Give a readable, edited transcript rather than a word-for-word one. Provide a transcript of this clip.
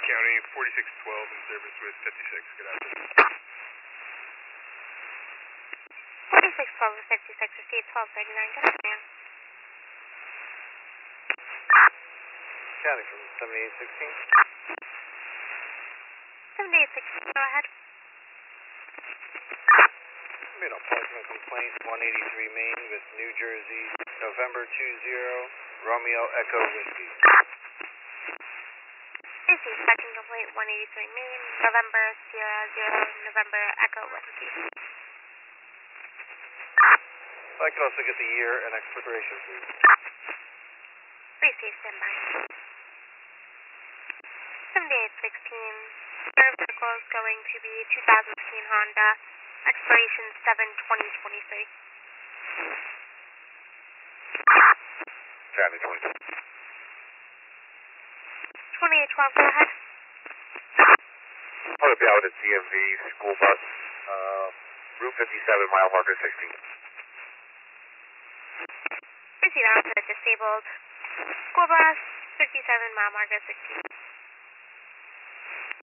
County, 4612 in service with 56. Good afternoon. 4612 with 56, received 1239. Good afternoon. County from 7816. 7816, go ahead. Made a appointment complaint 183 Main with New Jersey, November 20, Romeo Echo Whiskey. Received second complaint 183 Main, November 00, November Echo Whiskey. I could also get the year and expiration, please. Received, standby. 7816, serve vehicle is going to be 2015 Honda, expiration 7/20/23. County 20. 2812, go ahead. I'm going to be out at DMV school bus, Route 57, mile marker 16. Received out to disabled school bus, 57 mile marker 16.